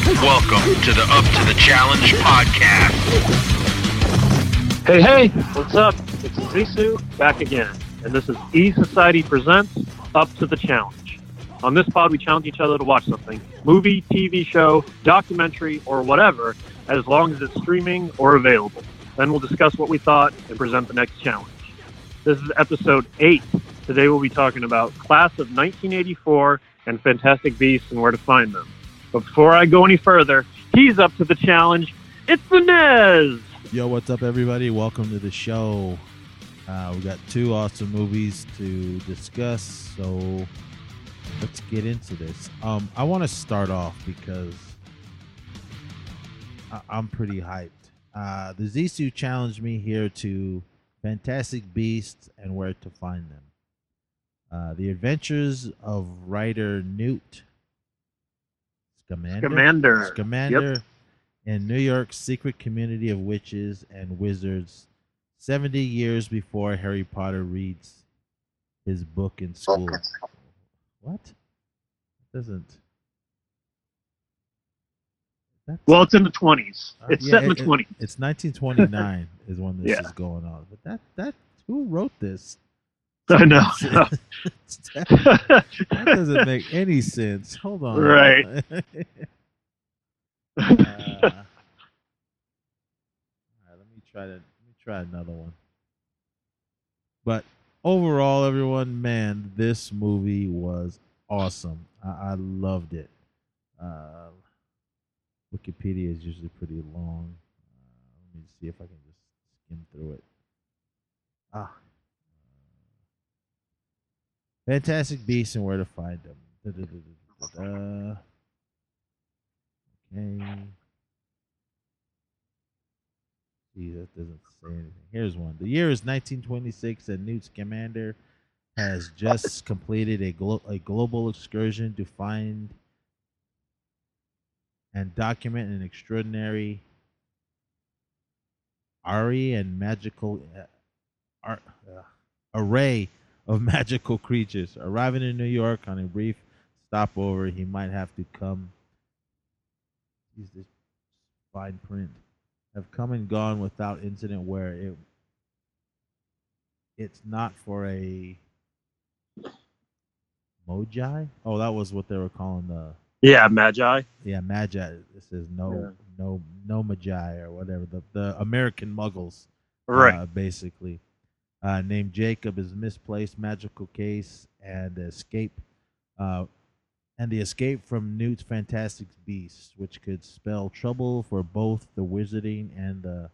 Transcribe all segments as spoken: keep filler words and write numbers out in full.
Welcome to the Up to the Challenge podcast. Hey, hey, what's up? It's Zisu back again, and this is E Society Presents Up to the Challenge. On this pod, we challenge each other to watch something, movie, T V show, documentary, or whatever, as long as it's streaming or available. Then we'll discuss what we thought and present the next challenge. This is episode eight. Today we'll be talking about Class of nineteen eighty-four and Fantastic Beasts and where to find them. But before I go any further, he's up to the challenge. It's the Nez! Yo, what's up, everybody? Welcome to the show. Uh, we got two awesome movies to discuss, so let's get into this. Um, I want to start off because I- I'm pretty hyped. Uh, the Zisu challenged me here to Fantastic Beasts and where to find them. Uh, the Adventures of Writer Newt Scamander, Scamander. Scamander Yep. in New York's secret community of witches and wizards, seventy years before Harry Potter reads his book in school. What? It doesn't. That's, Well, it's in the twenties. uh, It's yeah, set in the it- it- twenties. It's nineteen twenty-nine is when this Yeah. is going on. But that that who wrote this? I know. that, that doesn't make any sense. Hold on. Right. uh, all right, let me try to let me try another one. But overall, everyone, man, this movie was awesome. I, I loved it. Uh, Wikipedia is usually pretty long. Uh, let me see if I can just skim through it. Ah. Fantastic Beasts and where to find them. Da-da-da-da-da-da. Okay. See, that doesn't say anything. Here's one. The year is nineteen twenty-six, and Newt Scamander has just completed a, glo- a global excursion to find and document an extraordinary array and magical uh, ar- uh, array of magical creatures. Arriving in New York on a brief stopover, he might have to come. Use this fine print. Have come and gone without incident where it it's not for a Moji. Oh, that was what they were calling the Yeah, Magi. yeah Magi. This is no Yeah. no no Magi or whatever the the American Muggles. Right. Uh, basically. Uh, named Jacob, is misplaced magical case and escape, uh, and the escape from Newt's Fantastic Beasts, which could spell trouble for both the Wizarding and the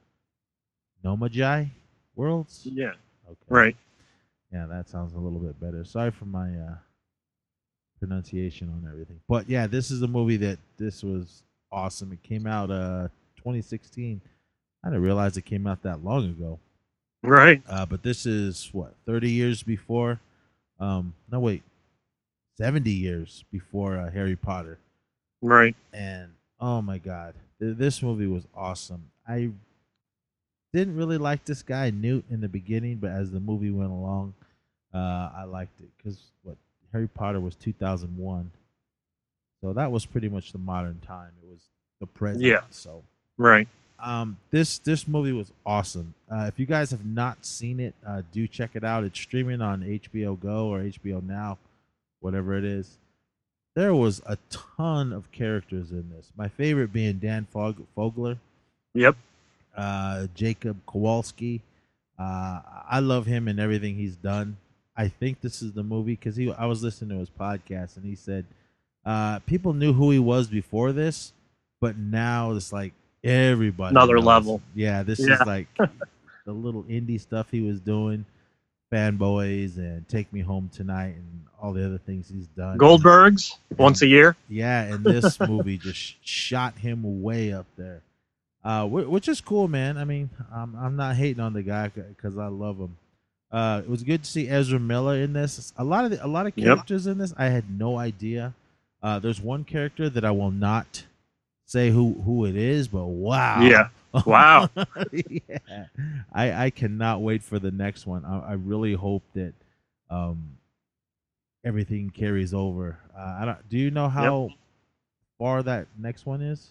Nomagi worlds. Yeah. Okay. Right. Yeah, that sounds a little bit better. Sorry for my uh, pronunciation on everything, but yeah, this is a movie that this was awesome. It came out uh twenty sixteen. I didn't realize it came out that long ago. Right. Uh, but this is what thirty years before. Um, no, wait, seventy years before uh, Harry Potter. Right. And oh my God, th- this movie was awesome. I didn't really like this guy Newt in the beginning, but as the movie went along, uh, I liked it because what Harry Potter was two thousand one, so that was pretty much the modern time. It was the present. Yeah. So. Right. Um, this this movie was awesome. Uh, if you guys have not seen it, uh, do check it out. It's streaming on H B O Go or H B O Now, whatever it is. There was a ton of characters in this. My favorite being Dan Fog- Fogler, Yep. uh, Jacob Kowalski. Uh, I love him and everything he's done. I think this is the movie because he. I was listening to his podcast and he said uh, people knew who he was before this, but now it's like. Everybody Another knows. level. Yeah, this Yeah. is like the little indie stuff he was doing, Fanboys and Take Me Home Tonight and all the other things he's done. Goldbergs once a year. Yeah, and this movie just shot him way up there, uh, wh- which is cool, man. I mean, I'm I'm not hating on the guy because I love him. Uh, it was good to see Ezra Miller in this. A lot of the, a lot of Yep. characters in this I had no idea. Uh, there's one character that I will not say who who it is, but wow. Yeah. Wow. Yeah. I I cannot wait for the next one. I, I really hope that um everything carries over. Uh, I don't. Do you know how far that next one is?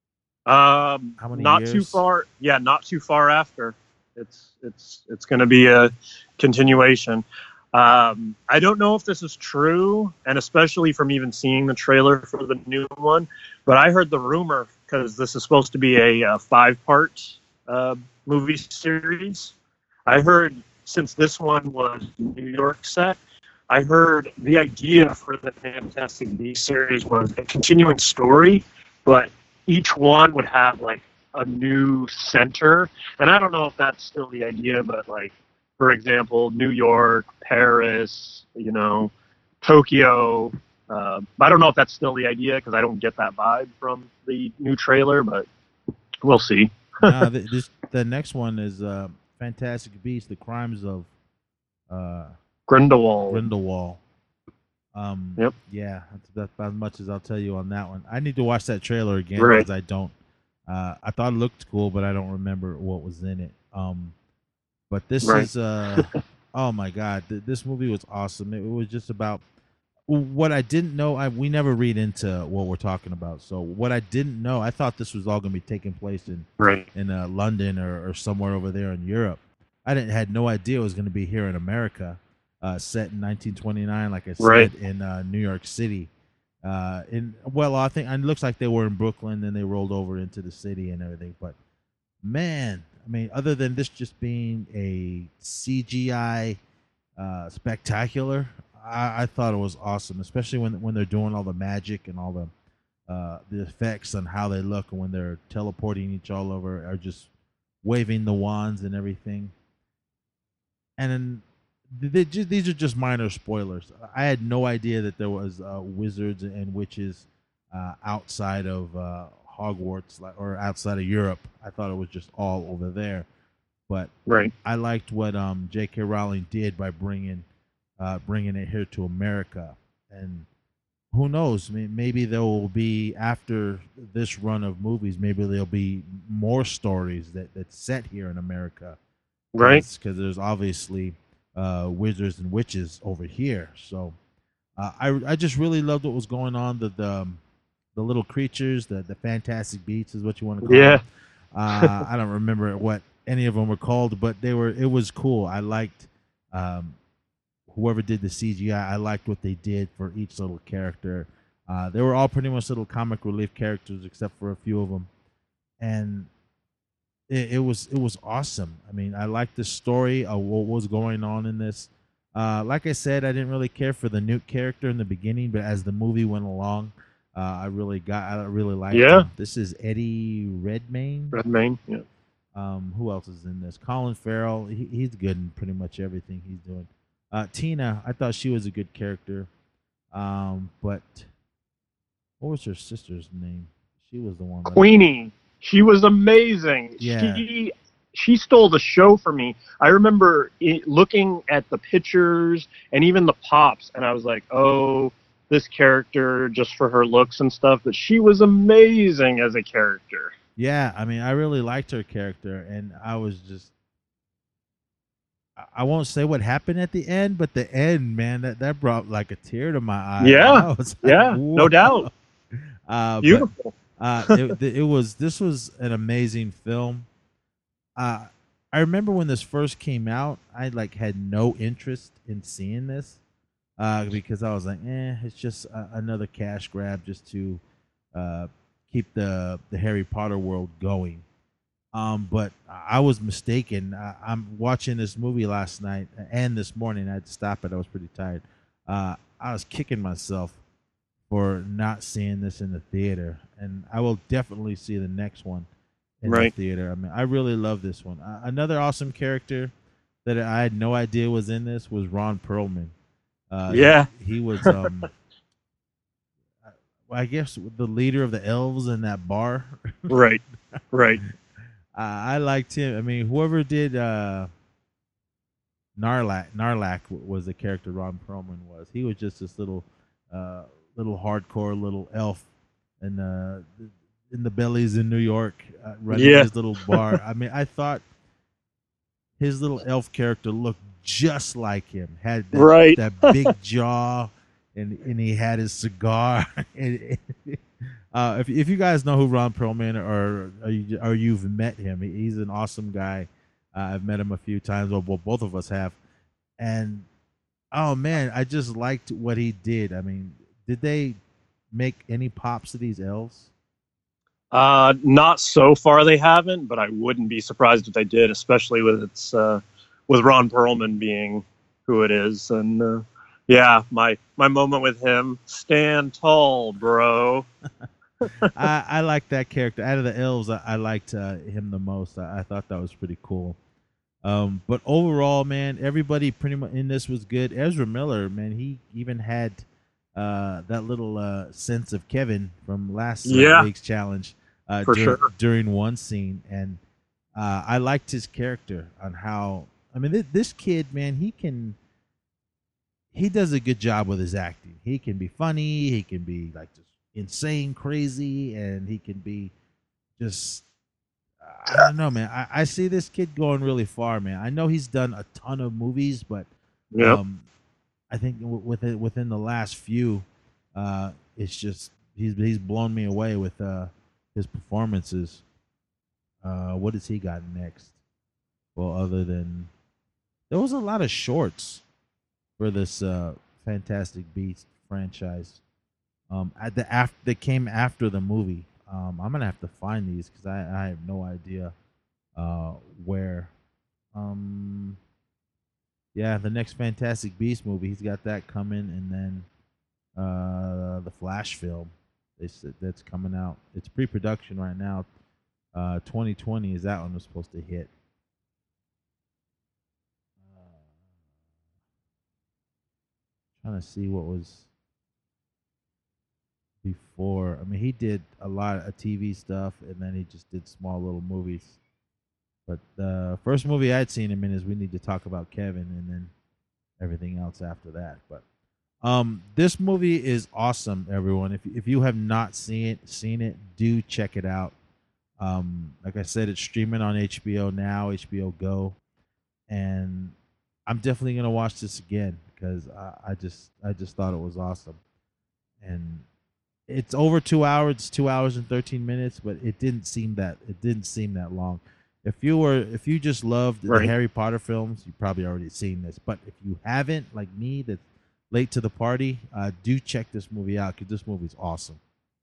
Um, How many not years? too far. Yeah, not too far after. It's it's it's going to be a continuation. Um, I don't know if this is true, and especially from even seeing the trailer for the new one. But I heard the rumor because this is supposed to be a, uh five-part uh, movie series. I heard since this one was New York set, I heard the idea for the Fantastic Beasts series was a continuing story, but each one would have like a new center. And I don't know if that's still the idea, but like, for example, New York, Paris, you know, Tokyo. Uh, I don't know if that's still the idea because I don't get that vibe from the new trailer, but we'll see. Nah, th- this the next one is uh, Fantastic Beasts: The Crimes of uh, Grindelwald. Grindelwald. Um, Yep. Yeah, that's, that's about as much as I'll tell you on that one. I need to watch that trailer again Right. because I don't. Uh, I thought it looked cool, but I don't remember what was in it. Um, but this Right. is, uh, oh my god, th- this movie was awesome. It, it was just about what I didn't know. I we never read into what we're talking about. So what I didn't know, I thought this was all going to be taking place in Right. in uh, London or, or somewhere over there in Europe. I didn't had no idea it was going to be here in America, uh, set in nineteen twenty-nine, like I said, Right. in uh, New York City. Uh, in well, I think it looks like they were in Brooklyn, then they rolled over into the city and everything. But man, I mean, other than this just being a C G I uh, spectacular, I, I thought it was awesome, especially when when they're doing all the magic and all the uh, the effects on how they look, and when they're teleporting each all over, or just waving the wands and everything. And then they just, these are just minor spoilers. I had no idea that there was uh, wizards and witches uh, outside of uh, Hogwarts or outside of Europe. I thought it was just all over there. But Right. I liked what um, J K. Rowling did by bringing uh, bringing it here to America. And who knows? I mean, maybe there will be, after this run of movies, maybe there'll be more stories that that's set here in America. Right. Because there's obviously uh, wizards and witches over here. So uh, I I just really loved what was going on. The the, um, the little creatures, the the Fantastic Beasts is what you want to call Yeah. them. Uh, I don't remember what any of them were called, but they were. It was cool. I liked um, whoever did the C G I. I liked what they did for each little character. Uh, they were all pretty much little comic relief characters, except for a few of them, and it, it was it was awesome. I mean, I liked the story of what was going on in this. Uh, like I said, I didn't really care for the Newt character in the beginning, but as the movie went along, uh, I really got I really liked Yeah. him. This is Eddie Redmayne. Redmayne. Yeah. Um, who else is in this? Colin Farrell. He, he's good in pretty much everything he's doing. Uh, Tina, I thought she was a good character. Um, but what was her sister's name? She was the one. that- Queenie. She was amazing. Yeah. She she stole the show for me. I remember it, looking at the pictures and even the pops, and I was like, oh, this character just for her looks and stuff. But she was amazing as a character. Yeah, I mean, I really liked her character, and I was just. I- I won't say what happened at the end, but the end, man, that, that brought like a tear to my eye. Yeah. I was like, Yeah, no "Whoa." doubt. Uh, but, Beautiful. uh, it, it was this was an amazing film. Uh, I remember when this first came out, I like had no interest in seeing this uh, because I was like, eh, it's just a, another cash grab just to uh, keep the the Harry Potter world going. Um, but I was mistaken. I, I'm watching this movie last night and this morning. I had to stop it. I was pretty tired. Uh, I was kicking myself for not seeing this in the theater, and I will definitely see the next one in Right. the theater. I mean, I really love this one. Uh, another awesome character that I had no idea was in this was Ron Perlman. Uh, Yeah. he was. Um, I guess the leader of the elves in that bar. Right. Right. Uh, I liked him. I mean, whoever did uh, Narlac, Narlac was the character Ron Perlman was. He was just this little, uh, little hardcore little elf, in the in the bellies in New York, uh, running Yeah. his little bar. I mean, I thought his little elf character looked just like him. Had that, Right. that big jaw, and and he had his cigar. and, uh, if if you guys know who Ron Perlman or or, you, or you've met him, he's an awesome guy. Uh, I've met him a few times, or well, both of us have, and oh man, I just liked what he did. I mean, did they make any pops to these elves? Uh, not so far they haven't, but I wouldn't be surprised if they did, especially with its uh, with Ron Perlman being who it is. And uh, yeah, my my moment with him, stand tall, bro. I, I like that character. Out of the elves, I, I liked uh, him the most. I, I thought that was pretty cool. Um, but overall, man, everybody pretty much in this was good. Ezra Miller, man, he even had uh, that little uh, sense of Kevin from last uh, Yeah. week's challenge uh, For dur- sure. during one scene, and uh, I liked his character on how. I mean, th- this kid, man, he can. He does a good job with his acting. He can be funny. He can be like just insane, crazy, and he can be just. I don't know, man. I, I see this kid going really far, man. I know he's done a ton of movies, but Yep. um, I think w- within within the last few, uh, it's just he's he's blown me away with uh, his performances. Uh, what has he got next? Well, other than there was a lot of shorts for this uh, Fantastic Beasts franchise. Um, at the after that came after the movie. Um, I'm gonna have to find these because I, I have no idea uh, where. Um, yeah, the next Fantastic Beast movie, he's got that coming, and then uh, the Flash film, they said that's coming out. It's pre-production right now. Uh, twenty twenty is that one was supposed to hit. Uh, trying to see what was before. I mean, he did a lot of T V stuff, and then he just did small little movies. But the first movie I'd seen him in is We Need to Talk About Kevin, and then everything else after that. But um, this movie is awesome, everyone. If if you have not seen it, seen it, do check it out. Um, like I said, it's streaming on H B O now, H B O Go, and I'm definitely gonna watch this again because I, I just I just thought it was awesome. And it's over two hours. It's two hours and thirteen minutes, but it didn't seem that it didn't seem that long. If you were if you just loved Right. the Harry Potter films, you probably already seen this. But if you haven't, like me, that's late to the party, uh, do check this movie out because this movie's awesome.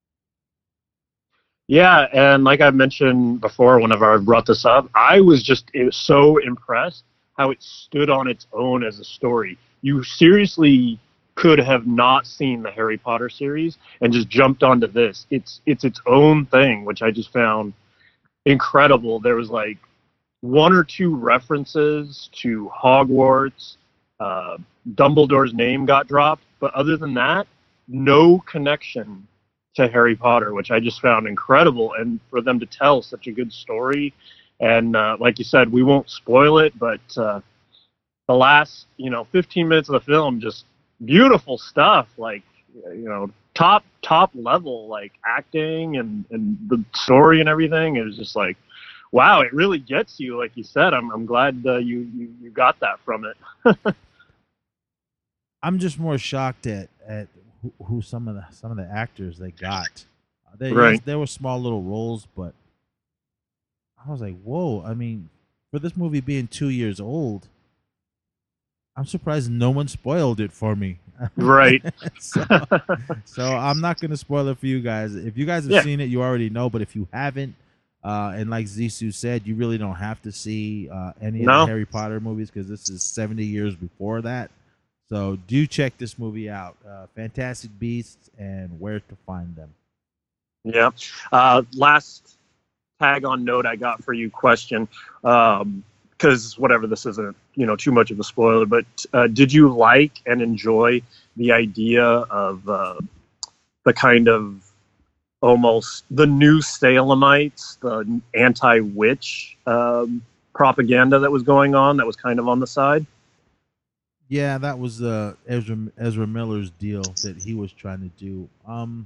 Yeah, and like I mentioned before, whenever I brought this up, I was just it was so impressed how it stood on its own as a story. You seriously could have not seen the Harry Potter series and just jumped onto this. It's it's its own thing, which I just found incredible. There was like one or two references to Hogwarts. Uh, Dumbledore's name got dropped, but other than that, no connection to Harry Potter, which I just found incredible. And for them to tell such a good story, and uh, like you said, we won't spoil it, but uh, the last you know fifteen minutes of the film, just beautiful stuff. Like you know, top top level like acting and and the story and everything. It was just like, wow, it really gets you. Like you said, I'm I'm glad uh, you, you you got that from it. I'm just more shocked at at who, who some of the some of the actors they got. Uh, They, Right. yes, there were small little roles, but I was like, whoa. I mean, for this movie being two years old, I'm surprised no one spoiled it for me. Right. so, so I'm not gonna spoil it for you guys. If you guys have Yeah. seen it, you already know. But if you haven't, uh, and like Zissou said, you really don't have to see uh, any No. of the Harry Potter movies because this is seventy years before that. So do check this movie out, uh, Fantastic Beasts and Where to Find Them. Yeah. Uh, last tag on note I got for you question, because whatever, this isn't you know too much of a spoiler, but uh, did you like and enjoy the idea of uh, the kind of almost the new Salemites, the anti-witch um, propaganda that was going on that was kind of on the side? Yeah, that was uh, Ezra Ezra Miller's deal that he was trying to do. Um,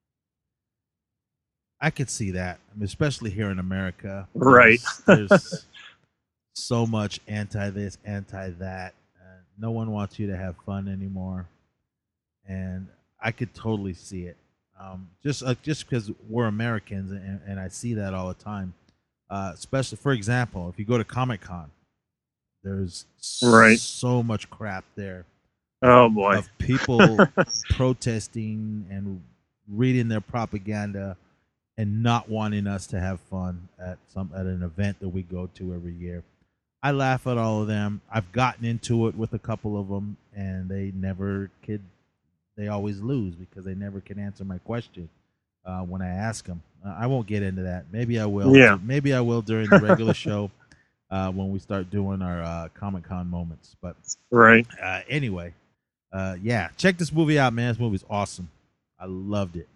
I could see that, I mean, especially here in America. Right. There's, there's so much anti this, anti that. Uh, no one wants you to have fun anymore, and I could totally see it. Um, just uh, just because we're Americans and, and I see that all the time. Uh, especially, for example, if you go to Comic Con, there's Right. so much crap there Oh boy. of people protesting and reading their propaganda and not wanting us to have fun at some at an event that we go to every year. I laugh at all of them. I've gotten into it with a couple of them, and they never could. They always lose because they never can answer my question uh, when I ask them. Uh, I won't get into that. Maybe I will. Yeah. Maybe I will during the regular show uh, when we start doing our uh, Comic Con moments. But Right. uh, anyway, uh, yeah, check this movie out, man. This movie's awesome. I loved it.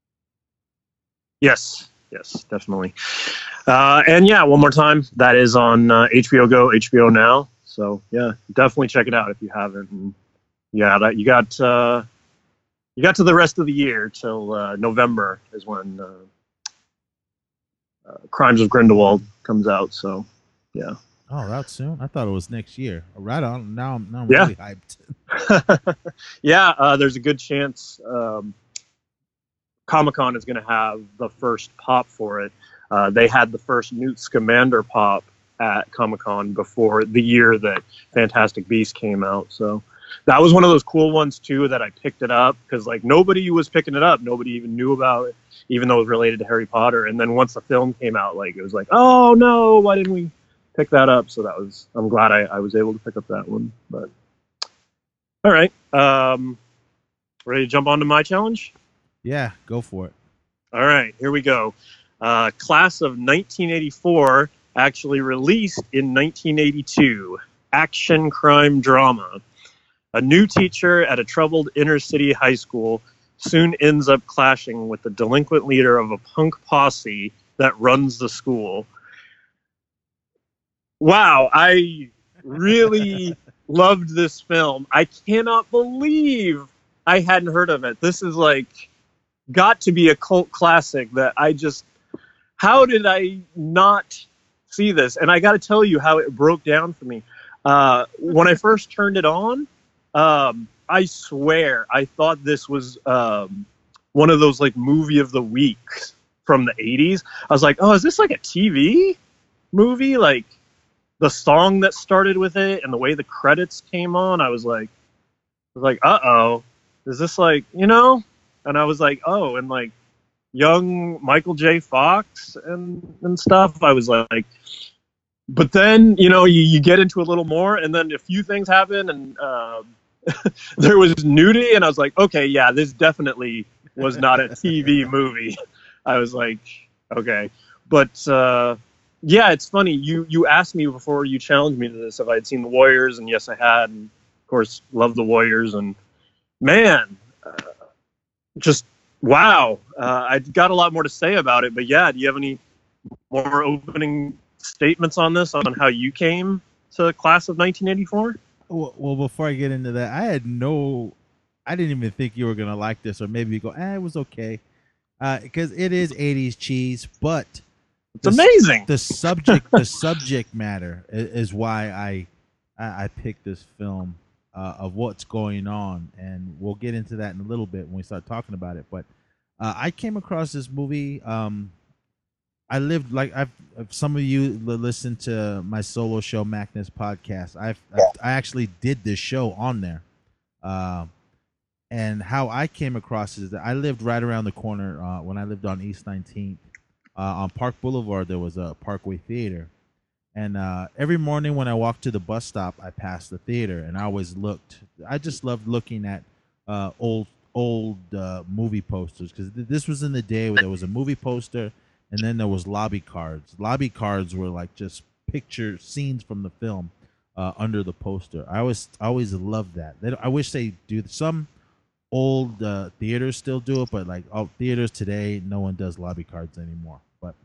Yes. Yes, definitely. Uh, and yeah, one more time, that is on uh, H B O Go, H B O Now. So yeah, definitely check it out if you haven't. And yeah, that you got uh, you got to the rest of the year till uh, November is when uh, uh, Crimes of Grindelwald comes out. So yeah. Oh, that soon? I thought it was next year. Right on. Now, I'm- now I'm Yeah. really hyped. yeah, uh, there's a good chance um, Comic-Con is going to have the first pop for it. Uh, they had the first Newt Scamander pop at Comic-Con before the year that Fantastic Beasts came out. So that was one of those cool ones, too, that I picked it up because, like, nobody was picking it up. Nobody even knew about it, even though it was related to Harry Potter. And then once the film came out, like, it was like, oh, no, why didn't we pick that up? So that was, I'm glad I, I was able to pick up that one. But all right. Um, ready to jump onto my challenge? Yeah, go for it. All right, here we go. Uh, class of nineteen eighty-four, actually released in nineteen eighty-two. Action crime drama. A new teacher at a troubled inner city high school soon ends up clashing with the delinquent leader of a punk posse that runs the school. Wow, I really loved this film. I cannot believe I hadn't heard of it. This is like got to be a cult classic that I just, how did I not see this? And I got to tell you how it broke down for me. Uh, when I first turned it on, um, I swear I thought this was um, one of those like movie of the week from the eighties. I was like, oh, is this like a T V movie? Like the song that started with it and the way the credits came on, I was like, I was like, uh-oh, is this like, you know? And I was like, oh, and like young Michael J. Fox and, and stuff. I was like, but then, you know, you, you get into a little more and then a few things happen and uh, there was nudity and I was like, okay, yeah, this definitely was not a T V movie. I was like, okay. But uh, yeah, it's funny. You, you asked me before you challenged me to this if I had seen The Warriors, and yes, I had. And of course, love The Warriors. And man, uh, just wow. Uh, I got a lot more to say about it, but yeah, do you have any more opening statements on this, on how you came to the class of nineteen eighty-four? Well, well, before I get into that, I had no, I didn't even think you were gonna like this, or maybe you go, eh, it was okay, because uh, it is eighties cheese, but it's the, amazing. The subject, the subject matter is, is why I, I, I picked this film. Uh, of what's going on, and we'll get into that in a little bit when we start talking about it. But uh, I came across this movie. Um, I lived like I've. If some of you listen to my solo show, Macness Podcast. I've, I've I actually did this show on there, uh, and how I came across is that I lived right around the corner uh, when I lived on East nineteenth uh, on Park Boulevard. There was a Parkway Theater. And uh, every morning when I walked to the bus stop, I passed the theater, and I always looked. I just loved looking at uh, old old uh, movie posters because th- this was in the day where there was a movie poster, and then there was lobby cards. Lobby cards were like just picture scenes from the film uh, under the poster. I always I always loved that. They, I wish they do some old uh, theaters still do it, but like all theaters today, no one does lobby cards anymore. But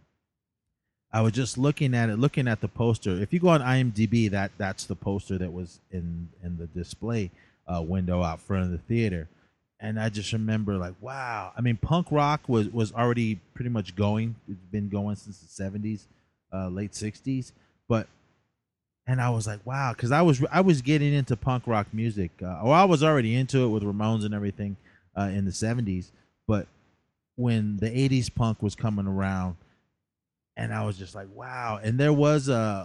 I was just looking at it, looking at the poster. If you go on IMDb, that that's the poster that was in in the display uh, window out front of the theater, and I just remember like, wow. I mean, punk rock was was already pretty much going. It's been going since the seventies, uh, late sixties, but and I was like, wow, because I was I was getting into punk rock music. Uh, well, I was already into it with Ramones and everything uh, in the seventies, but when the eighties punk was coming around, and I was just like, wow. And there was a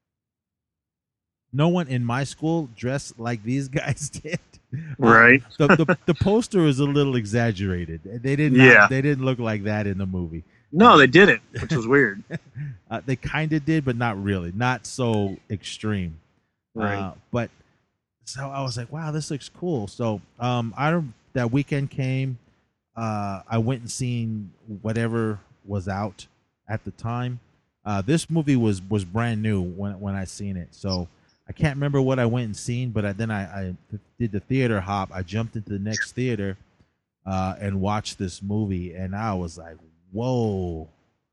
no one in my school dressed like these guys did. Right. Uh, the, the the poster is a little exaggerated. They didn't. Yeah. They didn't look like that in the movie. No, they didn't, which was weird. uh, they kind of did, but not really. Not so extreme. Right. Uh, but so I was like, wow, this looks cool. So um, I don't. That weekend came. Uh, I went and seen whatever was out at the time. Uh, this movie was was brand new when when I seen it. So I can't remember what I went and seen, but I, then I, I did the theater hop. I jumped into the next theater uh, and watched this movie, and I was like, whoa.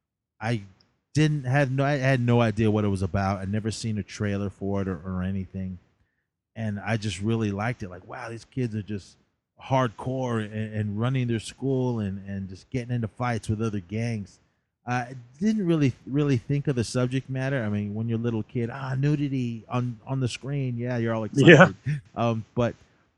I didn't have no I had no idea what it was about. I'd never seen a trailer for it or, or anything. And I just really liked it. Like, wow, these kids are just hardcore and, and running their school and, and just getting into fights with other gangs. I didn't really really think of the subject matter. I mean, when you're a little kid, ah, nudity on, on the screen. Yeah, you're all excited. Yeah. Um, but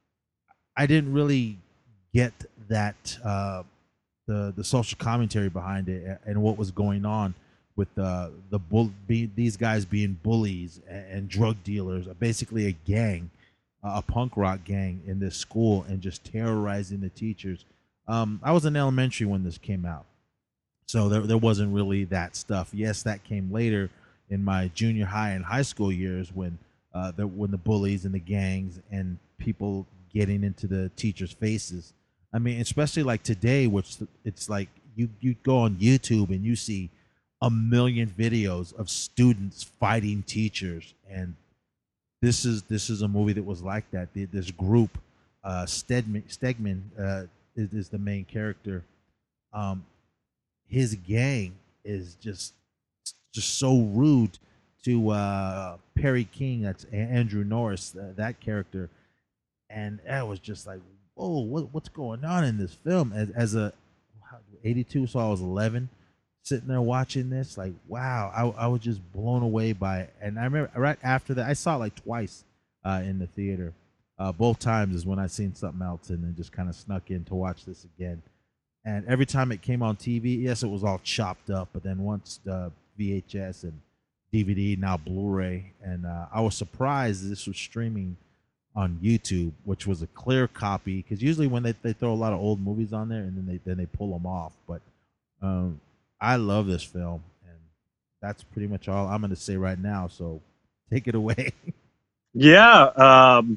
I didn't really get that uh, the the social commentary behind it and what was going on with uh, the bull be, these guys being bullies and, and drug dealers, basically a gang, uh, a punk rock gang in this school, and just terrorizing the teachers. Um, I was in elementary when this came out, so there there wasn't really that stuff. Yes, that came later in my junior high and high school years when uh, the when the bullies and the gangs and people getting into the teachers' faces. I mean, especially like today, which it's like you you go on YouTube and you see a million videos of students fighting teachers, and this is this is a movie that was like that. This group, uh, Stedman, Stegman uh, is, is the main character. Um, his gang is just just so rude to uh, Perry King. That's Andrew Norris, uh, that character, and that was just like, whoa, what, what's going on in this film? As as a eighty-two, so I was eleven. Sitting there watching this, like, wow, I, I was just blown away by it. And I remember right after that, I saw it like twice uh, in the theater. Uh, both times is when I seen something else and then just kind of snuck in to watch this again. And every time it came on T V, yes, it was all chopped up. But then once the V H S and D V D, now Blu-ray, and uh, I was surprised this was streaming on YouTube, which was a clear copy. Because usually when they, they throw a lot of old movies on there and then they then they pull them off. But um, I love this film, and that's pretty much all I'm going to say right now. So take it away. Yeah. Um,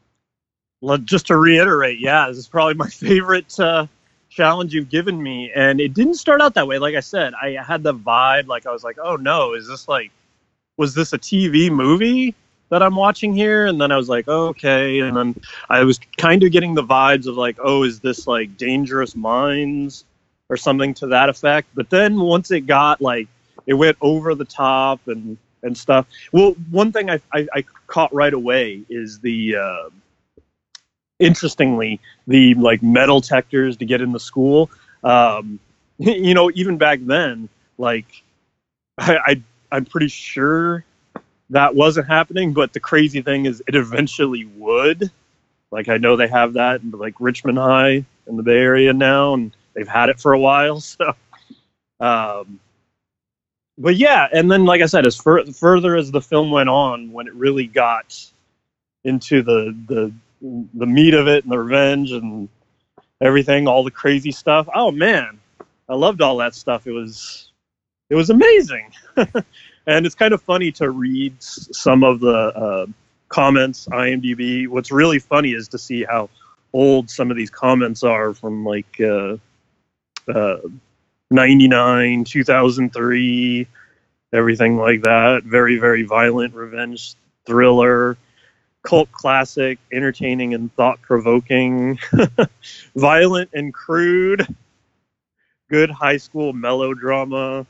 just to reiterate, yeah, this is probably my favorite uh, challenge you've given me. And it didn't start out that way. Like I said, I had the vibe, like I was like, oh no, is this like, was this a T V movie that I'm watching here? And then I was like, oh, okay. And then I was kind of getting the vibes of like, oh, is this like Dangerous Minds or something to that effect? But then once it got like, it went over the top and, and stuff. Well, one thing I, I, I caught right away is the, uh, interestingly, the like metal detectors to get in the school. Um, you know, even back then, like I, I, I'm pretty sure that wasn't happening, but the crazy thing is it eventually would. Like, I know they have that in like Richmond High in the Bay Area now, and they've had it for a while. So, um, but yeah, and then like I said, as fur- further as the film went on, when it really got into the the the meat of it and the revenge and everything, all the crazy stuff. Oh man, I loved all that stuff. It was it was amazing, and it's kind of funny to read some of the uh, comments, IMDb. What's really funny is to see how old some of these comments are from like uh, uh, ninety-nine, two thousand three, everything like that. Very, very violent revenge thriller, cult classic, entertaining and thought-provoking, violent and crude, good high school melodrama,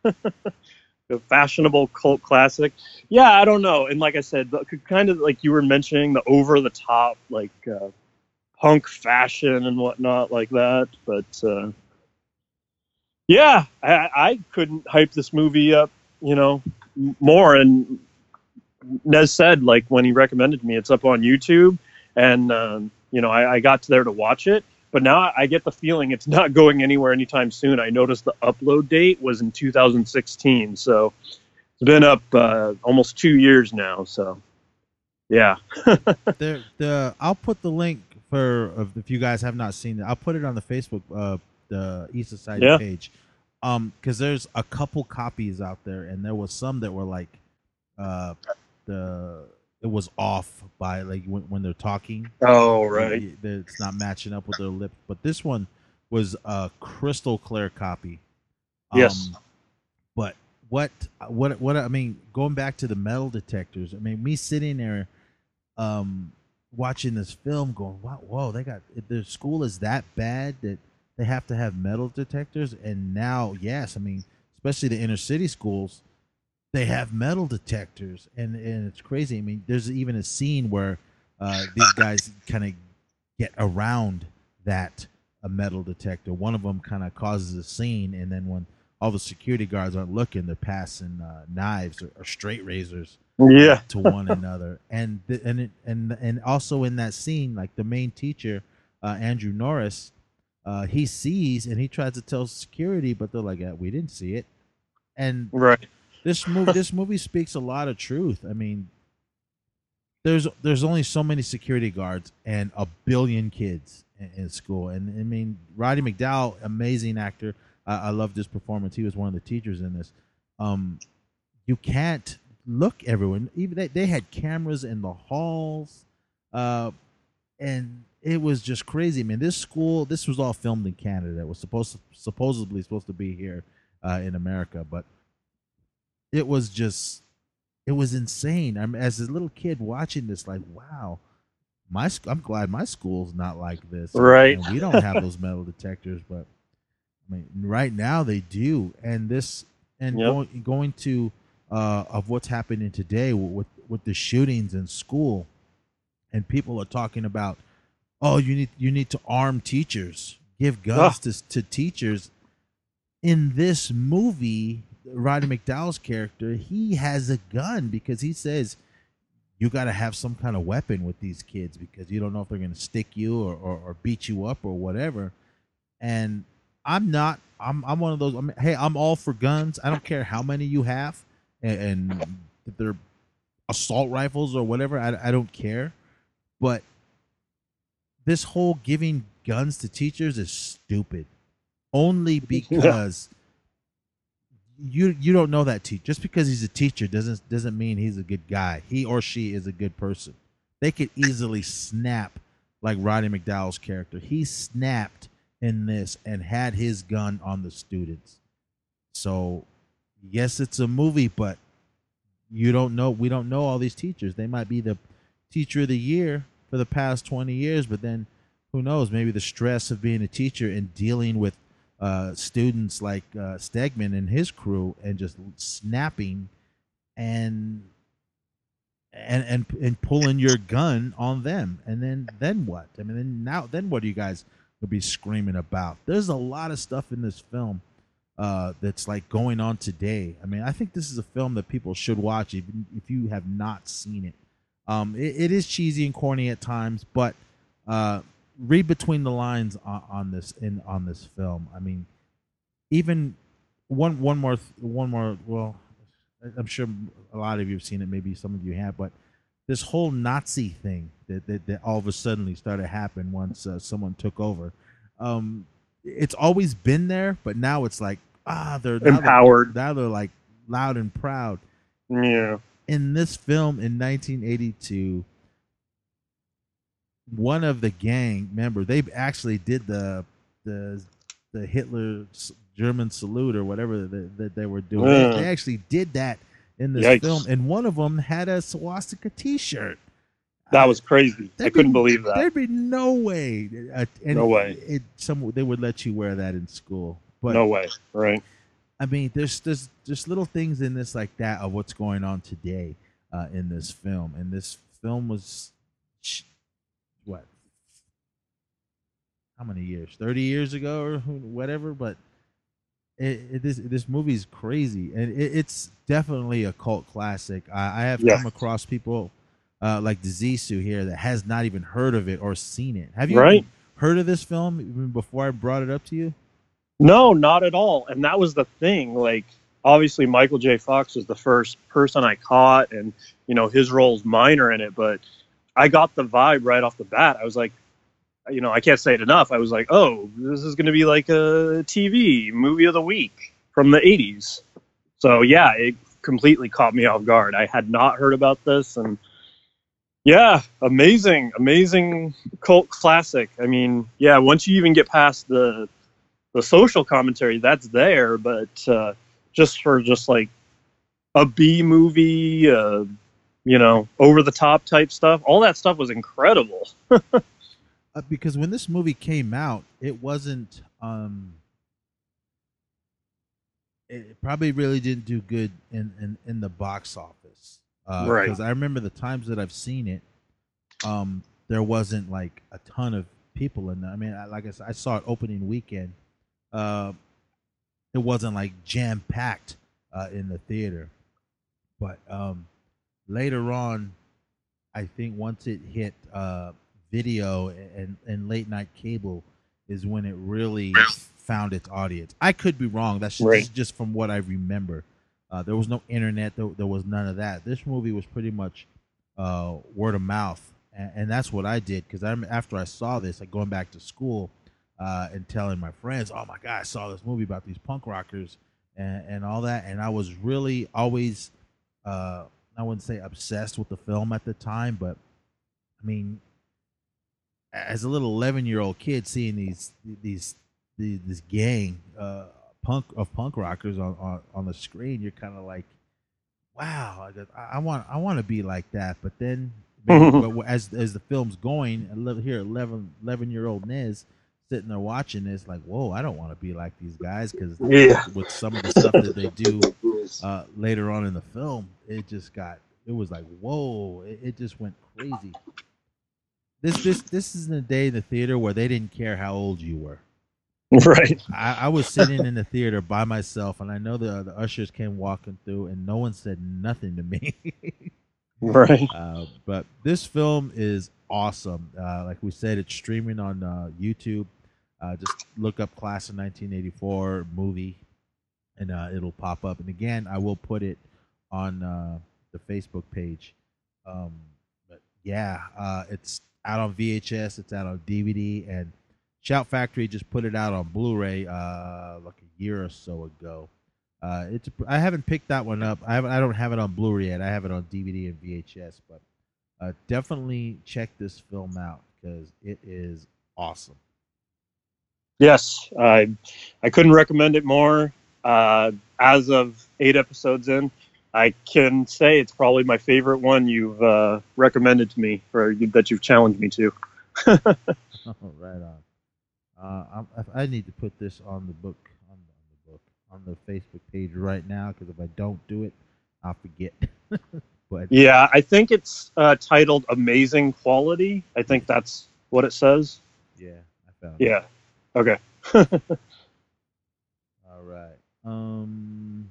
a fashionable cult classic. Yeah, I don't know. And like I said, the, kind of like you were mentioning, the over-the-top, like, uh, punk fashion and whatnot like that. But uh, yeah, I, I couldn't hype this movie up, you know, more. And Nez said, like, when he recommended me, it's up on YouTube, and um, you know, I, I got there to watch it. but now I get the feeling it's not going anywhere anytime soon. I noticed the upload date was in two thousand sixteen, so it's been up uh, almost two years now. So, yeah. the the I'll put the link for if you guys have not seen it. I'll put it on the Facebook, uh, the East Society Yeah. page, um, because there's a couple copies out there, and there was some that were like, uh, the it was off by like when, when they're talking. Oh, right. It- it's not matching up with their lips, but this one was a crystal clear copy. Yes. Um, but what what what I mean, going back to the metal detectors. I mean, me sitting there, um, watching this film, going, "Wow, whoa! They got their school is that bad that they have to have metal detectors." And now, yes, I mean, especially the inner city schools, they have metal detectors, and and it's crazy. I mean, there's even a scene where uh, these guys kind of get around that a metal detector. One of them kind of causes a scene, and then when all the security guards aren't looking, they're passing uh, knives or, or straight razors Yeah. to one another. And the, and it, and and also in that scene, like the main teacher, uh, Andrew Norris, uh, he sees and he tries to tell security, but they're like, yeah, "We didn't see it." And Right. this movie, this movie speaks a lot of truth. I mean, there's there's only so many security guards and a billion kids in, in school, and I mean, Roddy McDowall, amazing actor. I, I loved his performance. He was one of the teachers in this. Um, you can't look everyone. Even they, they had cameras in the halls, uh, and it was just crazy. I mean, this school, this was all filmed in Canada. It was supposed to, supposedly supposed to be here uh, in America, but it was just, it was insane. I'm as a little kid watching this, like, wow, my sc- I'm glad my school's not like this. Right. And we don't have those metal detectors, but I mean, right now they do. And this, and Yep. going going to uh, of what's happening today with with the shootings in school, and people are talking about, oh, you need you need to arm teachers, give guns Ah. to to teachers. In this movie, Roddy McDowall's character, he has a gun because he says you got to have some kind of weapon with these kids because you don't know if they're going to stick you or, or, or beat you up or whatever. And I'm not. I'm I'm one of those. I'm, hey, I'm all for guns. I don't care how many you have, and, and if they're assault rifles or whatever. I, I don't care. But this whole giving guns to teachers is stupid. Only because you you don't know that teacher. Just because he's a teacher doesn't doesn't mean he's a good guy. He or she is a good person. They could easily snap like Roddy McDowall's character. He snapped in this and had his gun on the students. So yes, it's a movie, but you don't know. We don't know all these teachers. They might be the teacher of the year for the past twenty years, but then who knows? Maybe the stress of being a teacher and dealing with uh, students like uh, Stegman and his crew, and just snapping and and and and pulling your gun on them, and then then what? I mean, then now then what are you guys gonna be screaming about? There's a lot of stuff in this film uh, that's like going on today. I mean, I think this is a film that people should watch even if you have not seen it. Um, it, it is cheesy and corny at times, but uh, read between the lines on, on this in on this film. I mean, even one one more th- one more. Well, I'm sure a lot of you have seen it. Maybe some of you have, but this whole Nazi thing that that, that all of a sudden started happening once uh, someone took over. Um, it's always been there, but now it's like ah, they're now Empowered. They're, now they're like loud and proud. Yeah. In this film in nineteen eighty-two, one of the gang member, they actually did the the the Hitler s- German salute or whatever that, that they were doing. They- Mm. They actually did that in this Yikes. film, and one of them had a swastika T-shirt. That Uh, was crazy. I there'd couldn't be- believe that. There'd be no way. Uh, and No way. It, some they would let you wear that in school, but No way. Right. I mean, there's there's just little things in this like that of what's going on today uh, in this film, and this film was sh- what? How many years? Thirty years ago or who- whatever. But it, it, this this movie's crazy, and it, it's definitely a cult classic. I, I have Yeah. come across people uh, like Dizisu here that has not even heard of it or seen it. Have you Right. even heard of this film even before I brought it up to you? No, not at all. And that was the thing. Like, obviously, Michael J. Fox was the first person I caught, and you know his role's minor in it. But I got the vibe right off the bat. I was like, you know, I can't say it enough. I was like, oh, this is going to be like a T V movie of the week from the eighties. So yeah, it completely caught me off guard. I had not heard about this, and yeah, amazing, amazing cult classic. I mean, yeah, once you even get past the the social commentary, that's there, but uh, just for just like a B movie, uh, you know, over the top type stuff, all that stuff was incredible. uh, because when this movie came out, it wasn't. Um, it probably really didn't do good in in, in the box office. Uh, Right. Because I remember the times that I've seen it, um, there wasn't like a ton of people in there. I mean, I, like I said, I saw it opening weekend. Uh, it wasn't like jam packed uh, in the theater, but um, later on, I think once it hit uh, video and, and late night cable is when it really found its audience. I could be wrong. That's just, Right. just from what I remember. Uh, there was no internet. There, there was none of that. This movie was pretty much uh, word of mouth, and, and that's what I did. Because I'm after I saw this, like going back to school uh, and telling my friends, "Oh my God, I saw this movie about these punk rockers and, and all that." And I was really always, uh, I wouldn't say obsessed with the film at the time, but I mean, as a little eleven year old kid seeing these these, these this gang uh, punk of punk rockers on, on, on the screen, you're kind of like, wow, I, I want I want to be like that. But then, but as as the film's going, I live here, eleven, eleven year old Nez sitting there watching this, like, whoa, I don't want to be like these guys, because Yeah. with some of the stuff that they do uh, later on in the film, it just got, it was like, whoa, it, it just went crazy. This this this is in a day in the theater where they didn't care how old you were. Right. I, I was sitting in the theater by myself, and I know the the ushers came walking through, and no one said nothing to me. Right. Uh, but this film is awesome. Uh, like we said, it's streaming on uh, YouTube. Uh, just look up Class of nineteen eighty-four movie, and uh, it'll pop up. And again, I will put it on uh, the Facebook page. Um, but yeah, uh, it's out on V H S. It's out on D V D, and Shout Factory just put it out on Blu-ray uh, like a year or so ago. Uh, it's I haven't picked that one up. I haven't. I don't have it on Blu-ray yet. I have it on D V D and V H S. But uh, definitely check this film out because it is awesome. Yes, I I couldn't recommend it more. Uh, as of eight episodes in, I can say it's probably my favorite one you've uh, recommended to me, or that you've challenged me to. Oh, right on. Uh, I'm, I need to put this on the book, on the, on the book, on the Facebook page right now, because if I don't do it, I'll forget. But Yeah, I think it's uh, titled "Amazing Quality." I think that's what it says. yeah, I found it. Yeah. Okay. All right. Um.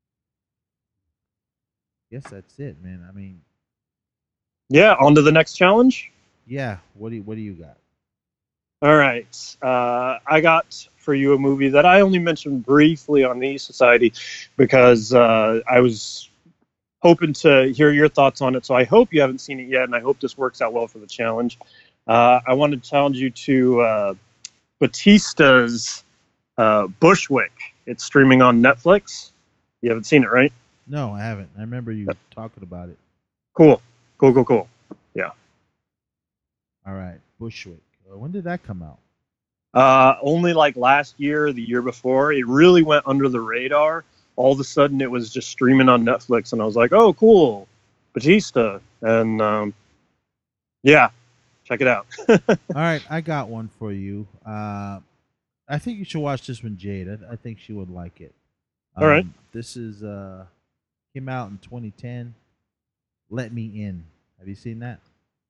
Guess that's it, man. I mean, Yeah. On to the next challenge. yeah. What do you, What do you got? All right. Uh, I got for you a movie that I only mentioned briefly on the Society because uh, I was hoping to hear your thoughts on it. So I hope you haven't seen it yet, and I hope this works out well for the challenge. Uh, I wanted to challenge you to uh, Batista's uh, Bushwick. It's streaming on Netflix. You haven't seen it, right? No, I haven't. I remember you talking about it. Cool. Cool, cool, cool. Yeah. All right. Bushwick. Uh, when did that come out? Uh, only like last year or the year before. It really went under the radar. All of a sudden, it was just streaming on Netflix, and I was like, oh, cool. Batista. And um, yeah, check it out. All right. I got one for you. Uh, I think you should watch this one, Jade. I, I think she would like it. Um, All right. This is uh, came out in twenty ten. Let Me In. Have you seen that?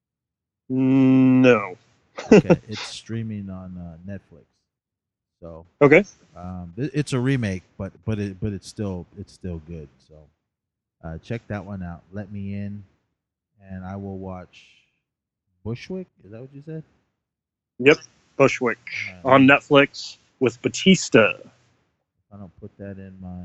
No. Okay, it's streaming on uh, Netflix. So Okay. um, it, it's a remake, but but it but it's still it's still good. So uh, check that one out. Let Me In, and I will watch Bushwick. Is that what you said? Yep. Bushwick Right. on Netflix with Batista. If I don't put that in my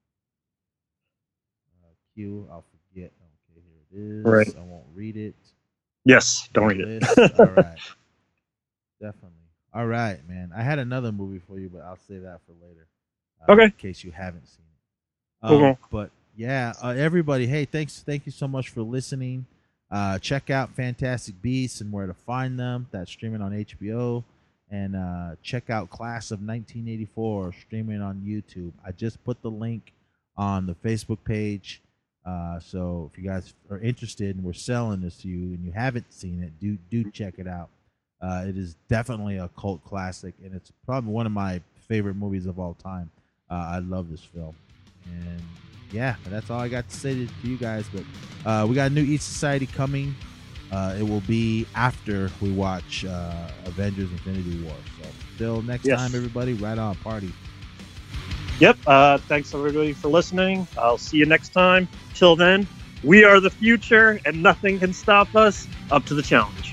uh, queue, I'll forget. Okay, here it is. Right. I won't read it. Yes, don't read it. List. All right. Definitely. All right, man. I had another movie for you, but I'll save that for later. Uh, Okay. In case you haven't seen it. Um, Okay. But yeah, uh, everybody, hey, thanks, thank you so much for listening. Uh, check out Fantastic Beasts and where to find them. That's streaming on H B O. And uh, check out Class of nineteen eighty-four streaming on YouTube. I just put the link on the Facebook page. Uh, so if you guys are interested and we're selling this to you and you haven't seen it, do do check it out. Uh, it is definitely a cult classic, and it's probably one of my favorite movies of all time. Uh, I love this film. And yeah, that's all I got to say to, to you guys. But uh, we got a new East Society coming. Uh, it will be after we watch uh, Avengers Infinity War. So till next Yes. time, everybody, right on, party. Yep. Uh, thanks everybody for listening. I'll see you next time. Till then, we are the future, and nothing can stop us. Up to the challenge.